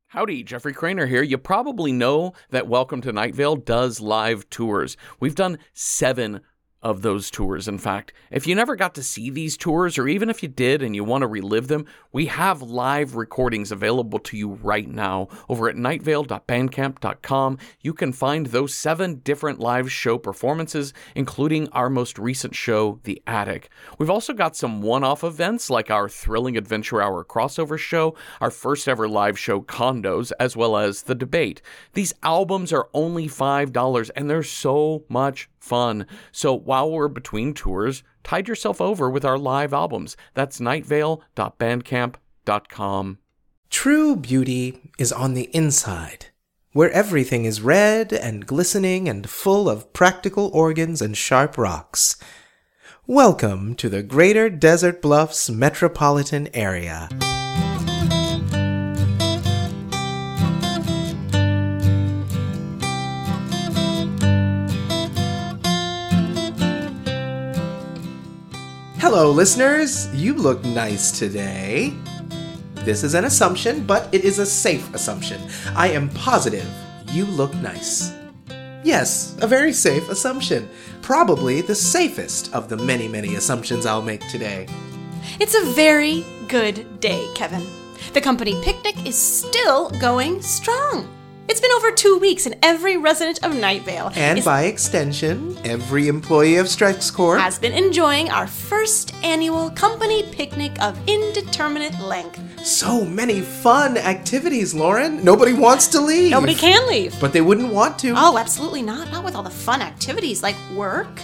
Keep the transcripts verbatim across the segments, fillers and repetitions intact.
Howdy, Jeffrey Craner here. You probably know that Welcome to Night Vale does live tours. We've done seven of those tours, in fact. If you never got to see these tours, or even if you did and you want to relive them, we have live recordings available to you right now over at night vale dot bandcamp dot com. You can find those seven different live show performances, including our most recent show, The Attic. We've also got some one-off events like our Thrilling Adventure Hour crossover show, our first ever live show, Condos, as well as The Debate. These albums are only five dollars and they're so much fun. So while we're between tours, tide yourself over with our live albums. That's night vale dot bandcamp dot com. True beauty is on the inside, where everything is red and glistening and full of practical organs and sharp rocks. Welcome to the Greater Desert Bluffs metropolitan area. Hello, listeners. You look nice today. This is an assumption, but it is a safe assumption. I am positive you look nice. Yes, a very safe assumption. Probably the safest of the many, many assumptions I'll make today. It's a very good day, Kevin. The company picnic is still going strong. It's been over two weeks, and every resident of Night Vale and is, by extension, every employee of StrexCorp has been enjoying our first annual company picnic of indeterminate length. So many fun activities, Lauren. Nobody wants to leave. Nobody can leave. But they wouldn't want to. Oh, absolutely not. Not with all the fun activities like work.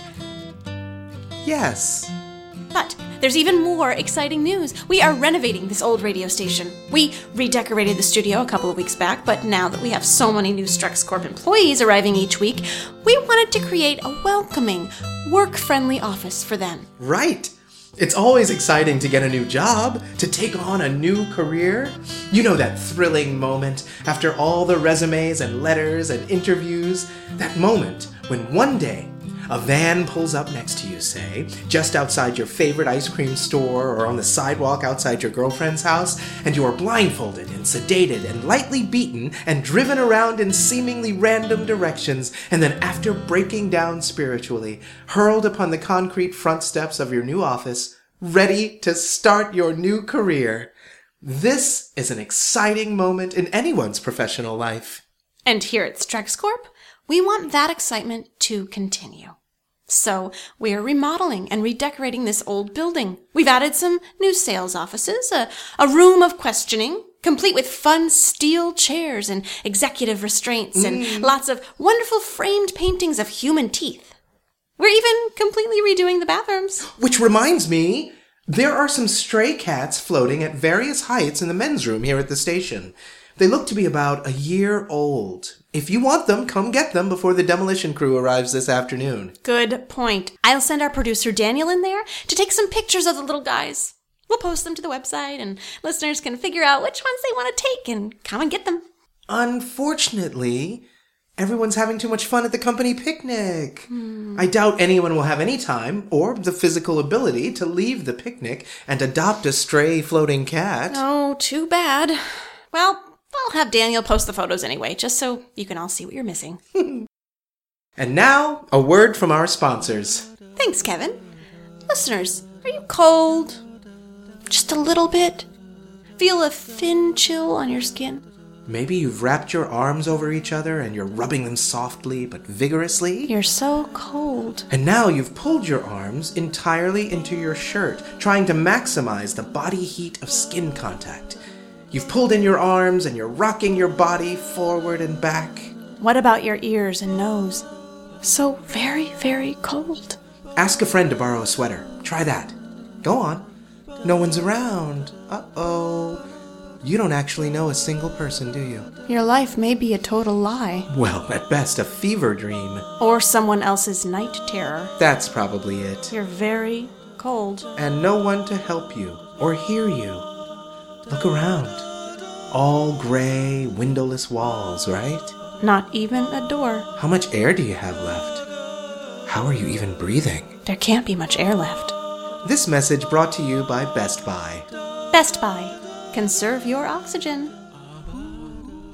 Yes. But there's even more exciting news. We are renovating this old radio station. We redecorated the studio a couple of weeks back, but now that we have so many new StrexCorp employees arriving each week, we wanted to create a welcoming, work-friendly office for them. Right. It's always exciting to get a new job, to take on a new career. You know that thrilling moment after all the resumes and letters and interviews, that moment when one day a van pulls up next to you, say, just outside your favorite ice cream store or on the sidewalk outside your girlfriend's house, and you are blindfolded and sedated and lightly beaten and driven around in seemingly random directions, and then after breaking down spiritually, hurled upon the concrete front steps of your new office, ready to start your new career. This is an exciting moment in anyone's professional life. And here at StrexCorp, we want that excitement to continue. So we're remodeling and redecorating this old building. We've added some new sales offices, a, a room of questioning, complete with fun steel chairs and executive restraints, mm. and lots of wonderful framed paintings of human teeth. We're even completely redoing the bathrooms. Which reminds me, there are some stray cats floating at various heights in the men's room here at the station. They look to be about a year old. If you want them, come get them before the demolition crew arrives this afternoon. Good point. I'll send our producer Daniel in there to take some pictures of the little guys. We'll post them to the website, and listeners can figure out which ones they want to take and come and get them. Unfortunately, everyone's having too much fun at the company picnic. Hmm. I doubt anyone will have any time or the physical ability to leave the picnic and adopt a stray floating cat. Oh, too bad. Well, I'll have Daniel post the photos anyway, just so you can all see what you're missing. And now, a word from our sponsors. Thanks, Kevin. Listeners, are you cold? Just a little bit? Feel a thin chill on your skin? Maybe you've wrapped your arms over each other and you're rubbing them softly but vigorously. You're so cold. And now you've pulled your arms entirely into your shirt, trying to maximize the body heat of skin contact. You've pulled in your arms and you're rocking your body forward and back. What about your ears and nose? So very, very cold. Ask a friend to borrow a sweater. Try that. Go on. No one's around. Uh-oh. You don't actually know a single person, do you? Your life may be a total lie. Well, at best, a fever dream. Or someone else's night terror. That's probably it. You're very cold. And no one to help you or hear you. Look around. All gray, windowless walls, right? Not even a door. How much air do you have left? How are you even breathing? There can't be much air left. This message brought to you by Best Buy. Best Buy. Conserve your oxygen.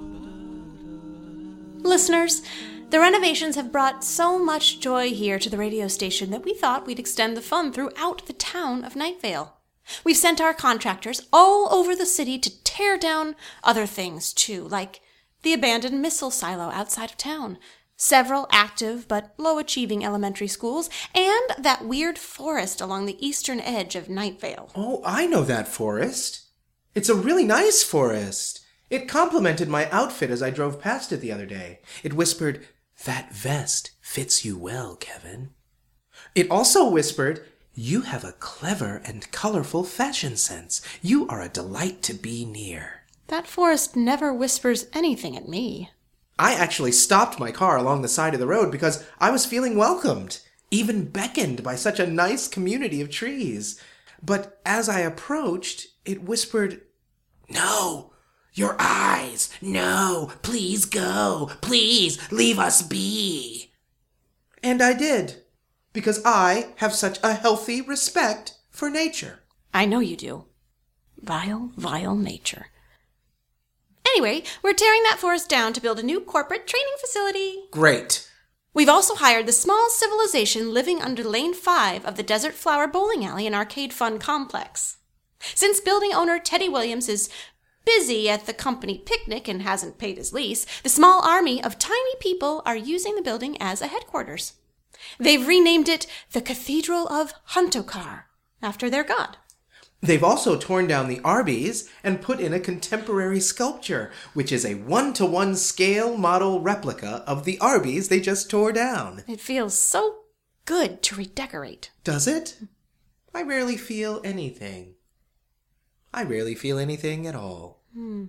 Listeners, the renovations have brought so much joy here to the radio station that we thought we'd extend the fun throughout the town of Night Vale. We've sent our contractors all over the city to tear down other things, too, like the abandoned missile silo outside of town, several active but low-achieving elementary schools, and that weird forest along the eastern edge of Night Vale. Oh, I know that forest. It's a really nice forest. It complimented my outfit as I drove past it the other day. It whispered, "That vest fits you well, Kevin." It also whispered, "You have a clever and colorful fashion sense. You are a delight to be near." That forest never whispers anything at me. I actually stopped my car along the side of the road because I was feeling welcomed, even beckoned by such a nice community of trees. But as I approached, it whispered, "No, your eyes, no, please go, please leave us be." And I did, because I have such a healthy respect for nature. I know you do. Vile, vile nature. Anyway, we're tearing that forest down to build a new corporate training facility. Great. We've also hired the small civilization living under Lane five of the Desert Flower Bowling Alley and Arcade Fun Complex. Since building owner Teddy Williams is busy at the company picnic and hasn't paid his lease, the small army of tiny people are using the building as a headquarters. They've renamed it the Cathedral of Huntokar, after their god. They've also torn down the Arby's and put in a contemporary sculpture, which is a one-to-one scale model replica of the Arby's they just tore down. It feels so good to redecorate. Does it? I rarely feel anything. I rarely feel anything at all. Hmm.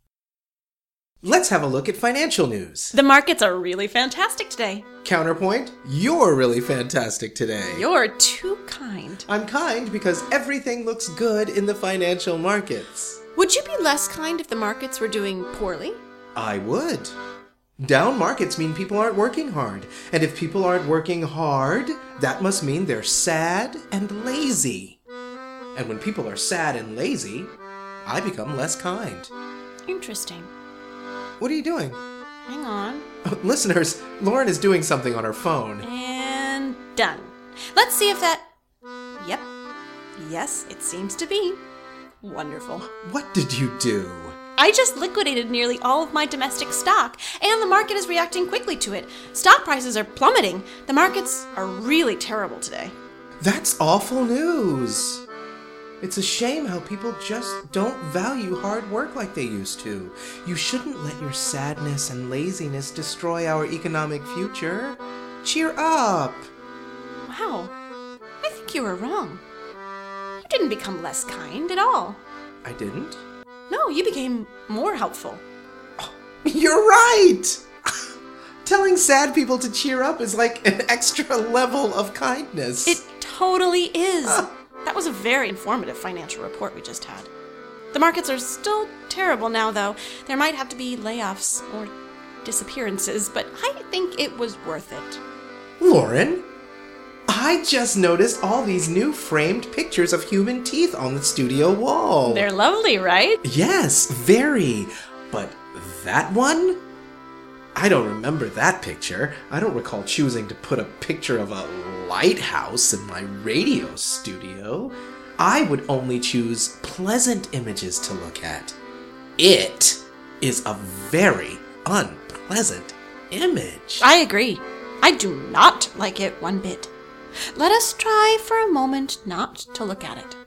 Let's have a look at financial news. The markets are really fantastic today. Counterpoint, you're really fantastic today. You're too kind. I'm kind because everything looks good in the financial markets. Would you be less kind if the markets were doing poorly? I would. Down markets mean people aren't working hard. And if people aren't working hard, that must mean they're sad and lazy. And when people are sad and lazy, I become less kind. Interesting. What are you doing? Hang on. Listeners, Lauren is doing something on her phone. And done. Let's see if that... Yep. Yes, it seems to be. Wonderful. What did you do? I just liquidated nearly all of my domestic stock, and the market is reacting quickly to it. Stock prices are plummeting. The markets are really terrible today. That's awful news. It's a shame how people just don't value hard work like they used to. You shouldn't let your sadness and laziness destroy our economic future. Cheer up! Wow, I think you were wrong. You didn't become less kind at all. I didn't? No, you became more helpful. Oh, you're right! Telling sad people to cheer up is like an extra level of kindness. It totally is. That was a very informative financial report we just had. The markets are still terrible now, though. There might have to be layoffs or disappearances, but I think it was worth it. Lauren, I just noticed all these new framed pictures of human teeth on the studio wall. They're lovely, right? Yes, very. But that one? I don't remember that picture. I don't recall choosing to put a picture of a lighthouse in my radio studio. I would only choose pleasant images to look at. It is a very unpleasant image. I agree. I do not like it one bit. Let us try for a moment not to look at it.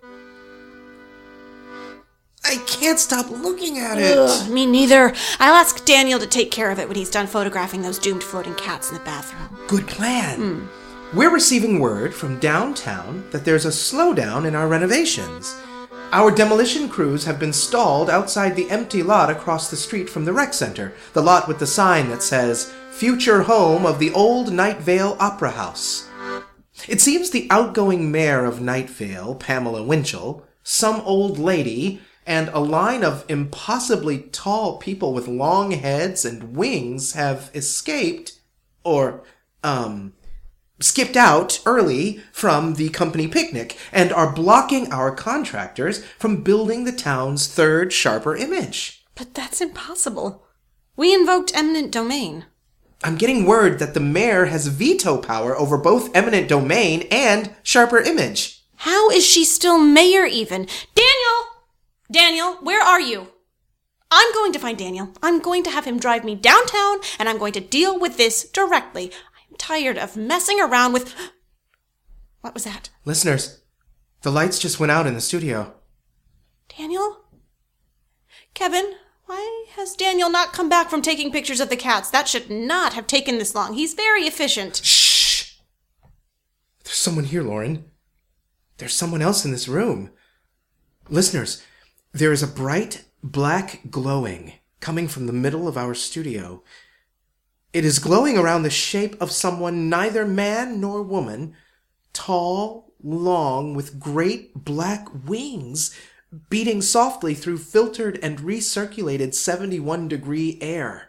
I can't stop looking at it. Ugh, me neither. I'll ask Daniel to take care of it when he's done photographing those doomed floating cats in the bathroom. Good plan. Mm. We're receiving word from downtown that there's a slowdown in our renovations. Our demolition crews have been stalled outside the empty lot across the street from the rec center, the lot with the sign that says, "Future home of the old Night Vale Opera House." It seems the outgoing mayor of Night Vale, Pamela Winchell, some old lady, and a line of impossibly tall people with long heads and wings have escaped, or, um, skipped out early from the company picnic and are blocking our contractors from building the town's third sharper image. But that's impossible. We invoked eminent domain. I'm getting word that the mayor has veto power over both eminent domain and Sharper Image. How is she still mayor even? Daniel! Daniel, where are you? I'm going to find Daniel. I'm going to have him drive me downtown, and I'm going to deal with this directly. I'm tired of messing around with... What was that? Listeners, the lights just went out in the studio. Daniel? Kevin, why has Daniel not come back from taking pictures of the cats? That should not have taken this long. He's very efficient. Shh! There's someone here, Lauren. There's someone else in this room. Listeners, there is a bright black glowing coming from the middle of our studio. It is glowing around the shape of someone neither man nor woman, tall, long, with great black wings, beating softly through filtered and recirculated seventy-one degree air.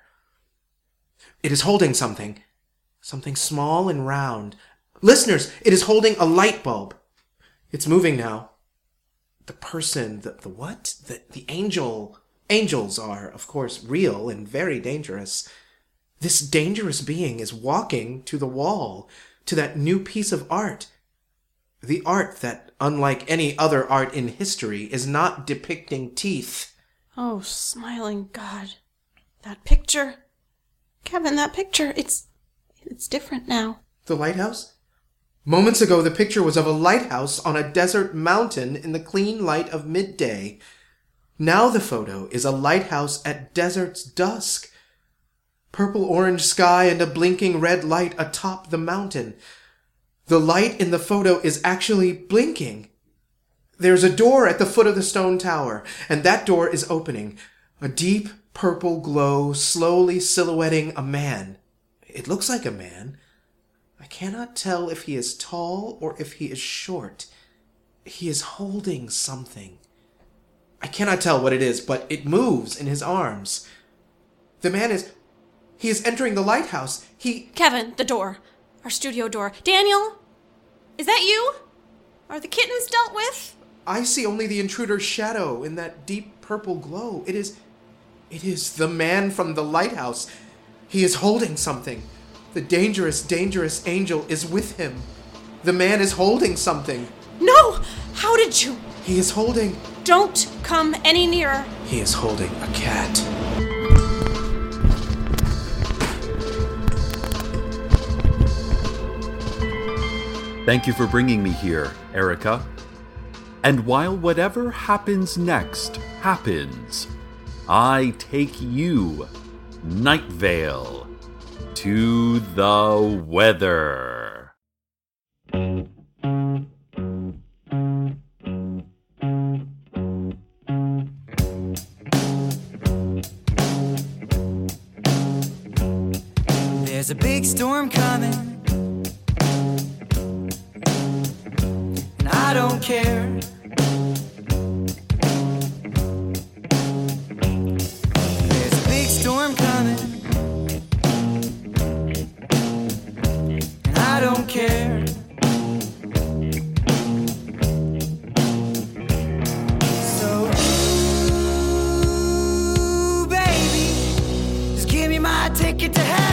It is holding something, something small and round. Listeners, it is holding a light bulb. It's moving now. The person, the, the what? The, the angel. Angels are, of course, real and very dangerous. This dangerous being is walking to the wall, to that new piece of art. The art that, unlike any other art in history, is not depicting teeth. Oh, smiling God. That picture. Kevin, that picture, it's, it's different now. The lighthouse? Moments ago, the picture was of a lighthouse on a desert mountain in the clean light of midday. Now the photo is a lighthouse at desert's dusk. Purple-orange sky and a blinking red light atop the mountain. The light in the photo is actually blinking. There's a door at the foot of the stone tower, and that door is opening. A deep purple glow slowly silhouetting a man. It looks like a man. I cannot tell if he is tall or if he is short. He is holding something. I cannot tell what it is, but it moves in his arms. The man is... He is entering the lighthouse. He... Kevin, the door. Our studio door. Daniel? Is that you? Are the kittens dealt with? I see only the intruder's shadow in that deep purple glow. It is... It is the man from the lighthouse. He is holding something. The dangerous, dangerous angel is with him. The man is holding something. No! How did you? He is holding... Don't come any nearer. He is holding a cat. Thank you for bringing me here, Erica. And while whatever happens next happens, I take you, Night Vale, to the weather. There's a big storm coming, and I don't care. There's a big storm coming, and I don't care. So, ooh, baby, just give me my ticket to hell.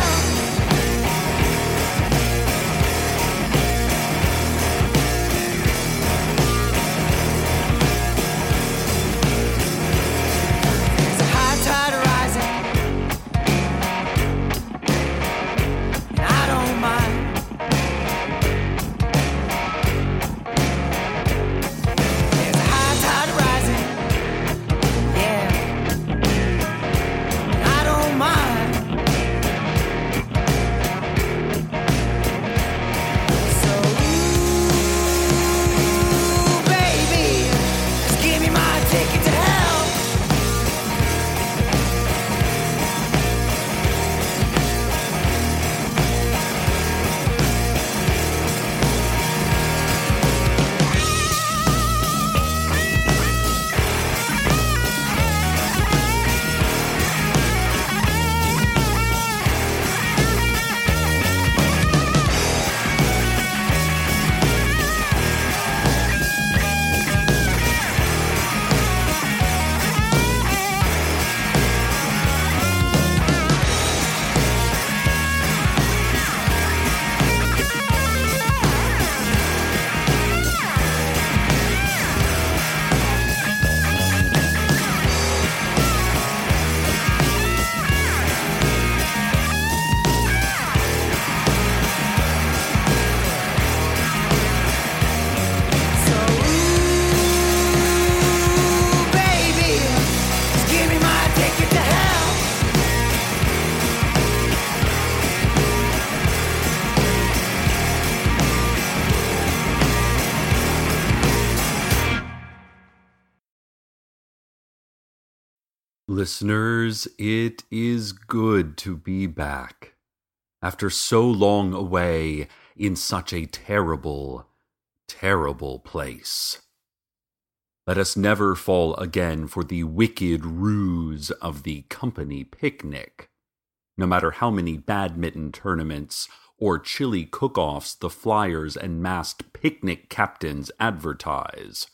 Listeners, it is good to be back. After so long away in such a terrible, terrible place. Let us never fall again for the wicked ruse of the company picnic, no matter how many badminton tournaments or chili cook-offs the flyers and masked picnic captains advertise.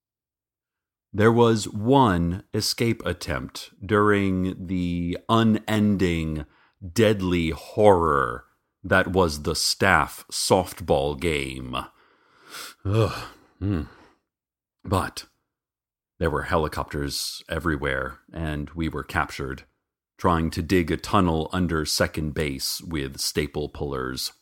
There was one escape attempt during the unending, deadly horror that was the staff softball game. Ugh. Mm. But there were helicopters everywhere, and we were captured, trying to dig a tunnel under second base with staple pullers.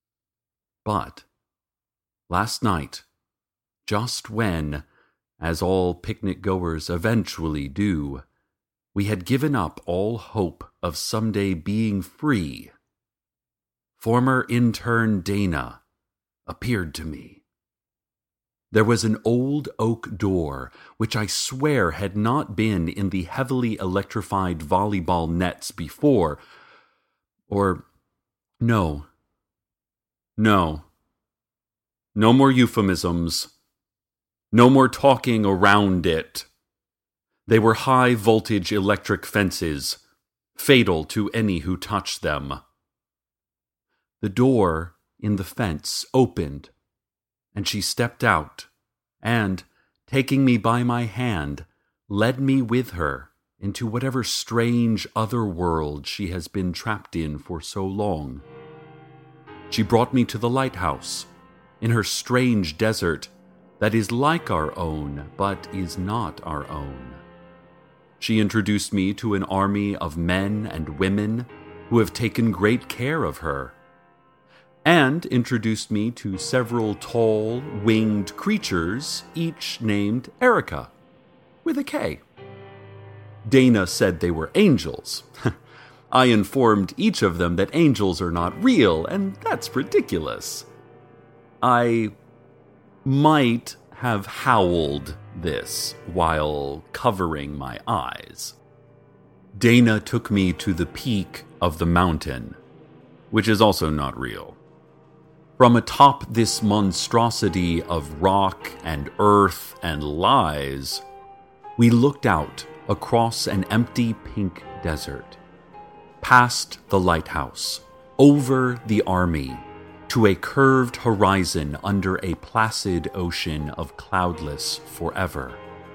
But last night, just when, as all picnic goers eventually do, we had given up all hope of someday being free, former intern Dana appeared to me. There was an old oak door, which I swear had not been in the heavily electrified volleyball nets before. Or, no. No. No more euphemisms. No more talking around it. They were high-voltage electric fences, fatal to any who touched them. The door in the fence opened, and she stepped out, and, taking me by my hand, led me with her into whatever strange other world she has been trapped in for so long. She brought me to the lighthouse, in her strange desert that is like our own, but is not our own. She introduced me to an army of men and women who have taken great care of her, and introduced me to several tall, winged creatures, each named Erica, with a K. Dana said they were angels. I informed each of them that angels are not real, and that's ridiculous. I might have howled this while covering my eyes. Dana took me to the peak of the mountain, which is also not real. From atop this monstrosity of rock and earth and lies, we looked out across an empty pink desert, past the lighthouse, over the army, to a curved horizon under a placid ocean of cloudless forever.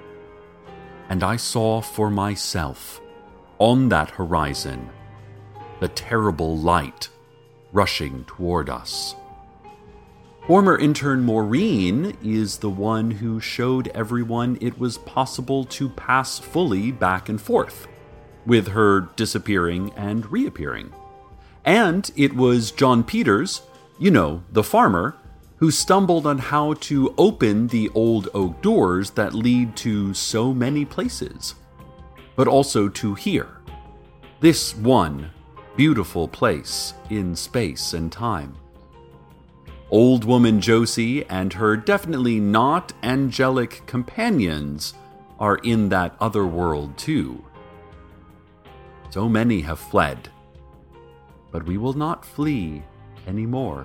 And I saw for myself, on that horizon, the terrible light rushing toward us. Former intern Maureen is the one who showed everyone it was possible to pass fully back and forth, with her disappearing and reappearing. And it was John Peters, you know, the farmer, who stumbled on how to open the old oak doors that lead to so many places, but also to here, this one beautiful place in space and time. Old woman Josie and her definitely not angelic companions are in that other world too. So many have fled, but we will not flee anymore.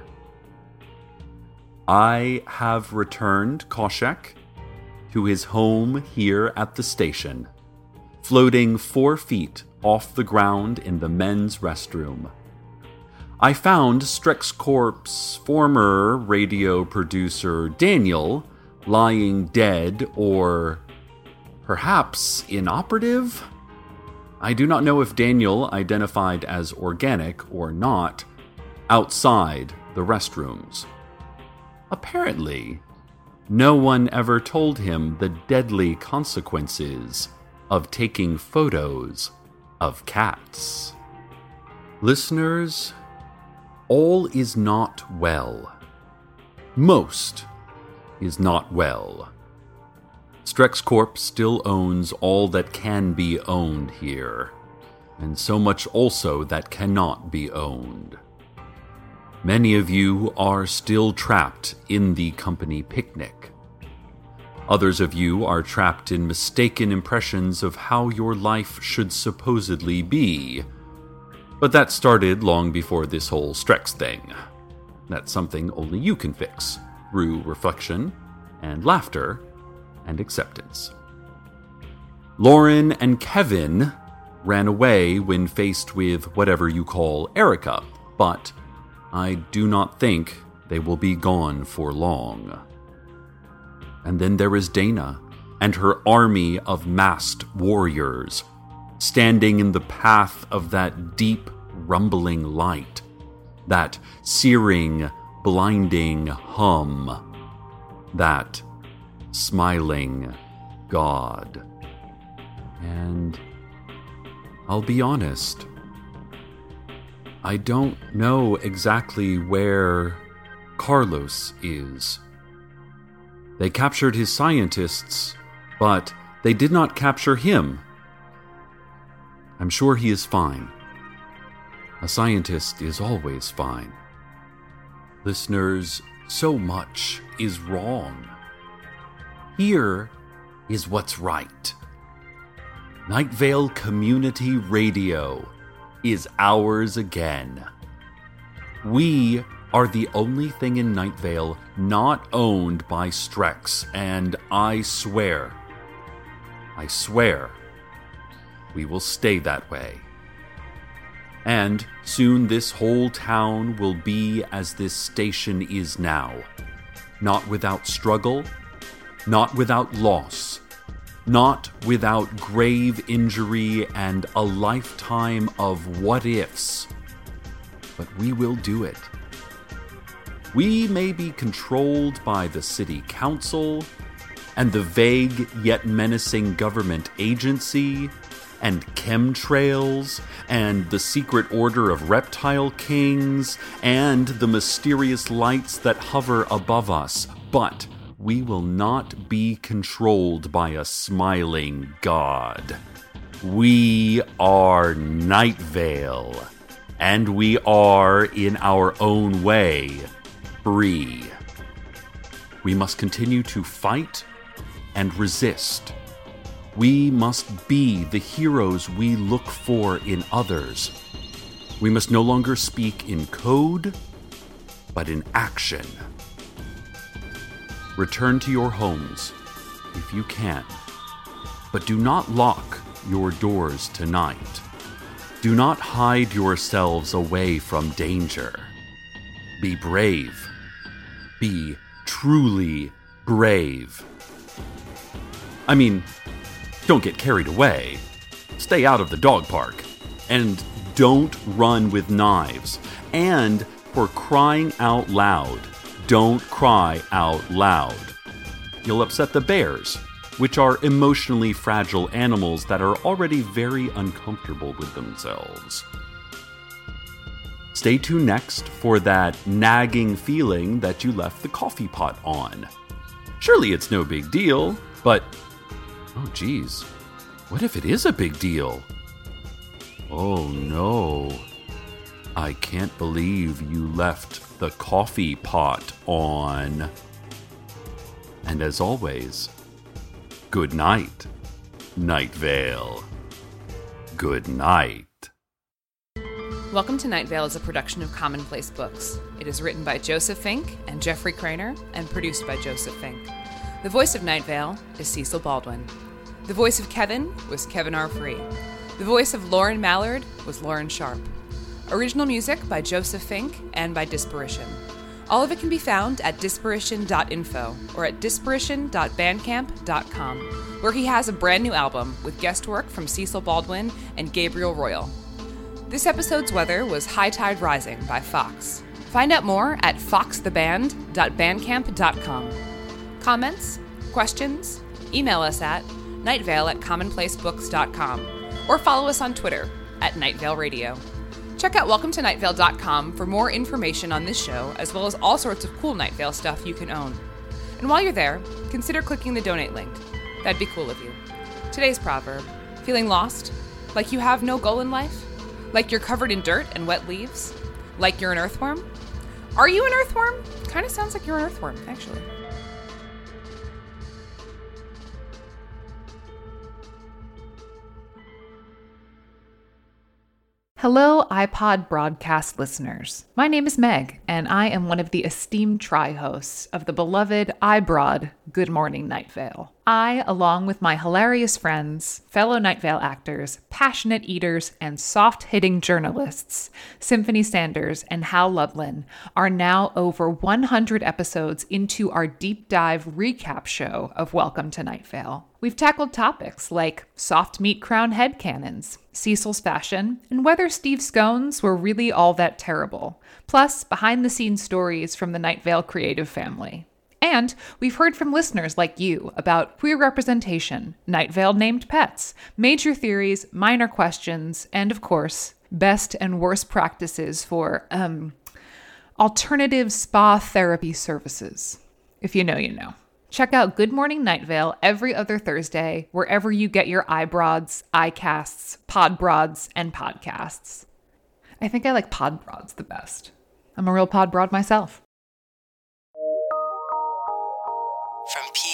I have returned Koshek to his home here at the station, floating four feet off the ground in the men's restroom. I found StrexCorp's former radio producer Daniel lying dead or perhaps inoperative? I do not know if Daniel identified as organic or not outside the restrooms. Apparently, no one ever told him the deadly consequences of taking photos of cats. Listeners, all is not well. Most is not well. StrexCorp still owns all that can be owned here, and so much also that cannot be owned. Many of you are still trapped in the company picnic. Others of you are trapped in mistaken impressions of how your life should supposedly be. But that started long before this whole Strex thing. That's something only you can fix, through reflection, and laughter, and acceptance. Lauren and Kevin ran away when faced with whatever you call Erica, but I do not think they will be gone for long. And then there is Dana and her army of masked warriors, standing in the path of that deep, rumbling light, that searing, blinding hum, that smiling God. And I'll be honest, I don't know exactly where Carlos is. They captured his scientists, but they did not capture him. I'm sure he is fine. A scientist is always fine. Listeners, so much is wrong. Here is what's right. Night Vale Community Radio is ours again. We are the only thing in Night Vale not owned by Strex, and I swear, I swear, we will stay that way. And soon this whole town will be as this station is now. Not without struggle, not without loss, not without grave injury and a lifetime of what-ifs. But we will do it. We may be controlled by the city council and the vague yet menacing government agency and chemtrails and the secret order of reptile kings and the mysterious lights that hover above us, but we will not be controlled by a smiling God. We are Night Vale, and we are, in our own way, free. We must continue to fight and resist. We must be the heroes we look for in others. We must no longer speak in code, but in action. Return to your homes, if you can, but do not lock your doors tonight. Do not hide yourselves away from danger. Be brave. Be truly brave. I mean, don't get carried away. Stay out of the dog park. And don't run with knives. And for crying out loud, don't cry out loud. You'll upset the bears, which are emotionally fragile animals that are already very uncomfortable with themselves. Stay tuned next for that nagging feeling that you left the coffee pot on. Surely it's no big deal, but oh geez, what if it is a big deal? Oh no, I can't believe you left the coffee pot on. And as always, good night, Night Vale. Good night. Welcome to Night Vale is a production of Commonplace Books. It is written by Joseph Fink and Jeffrey Craner and produced by Joseph Fink. The voice of Night Vale is Cecil Baldwin. The voice of Kevin was Kevin R. Free. The voice of Lauren Mallard was Lauren Sharp. Original music by Joseph Fink and by Disparition. All of it can be found at disparition dot info or at disparition dot bandcamp dot com, where he has a brand new album with guest work from Cecil Baldwin and Gabriel Royal. This episode's weather was High Tide Rising by Fox. Find out more at fox the band dot bandcamp dot com. Comments? Questions? Email us at nightvale at commonplacebooks dot com or follow us on Twitter at Night Vale Radio. Check out welcome to night vale dot com for more information on this show, as well as all sorts of cool Night Vale stuff you can own. And while you're there, consider clicking the donate link. That'd be cool of you. Today's proverb: feeling lost? Like you have no goal in life? Like you're covered in dirt and wet leaves? Like you're an earthworm? Are you an earthworm? Kind of sounds like you're an earthworm, actually. Hello, iPod broadcast listeners. My name is Meg, and I am one of the esteemed tri-hosts of the beloved iBroad Good Morning Night Vale. I, along with my hilarious friends, fellow Night Vale actors, passionate eaters, and soft-hitting journalists, Symphony Sanders and Hal Lublin, are now over one hundred episodes into our deep dive recap show of Welcome to Night Vale. We've tackled topics like soft meat crown headcanons, Cecil's fashion, and whether Steve scones were really all that terrible, plus behind-the-scenes stories from the Night Vale creative family. And we've heard from listeners like you about queer representation, Night Vale named pets, major theories, minor questions, and of course, best and worst practices for, um, alternative spa therapy services. If you know, you know. Check out Good Morning Night Vale every other Thursday, wherever you get your iBroads, iCasts, Podbroads, and podcasts. I think I like Podbroads the best. I'm a real Podbroad myself. From P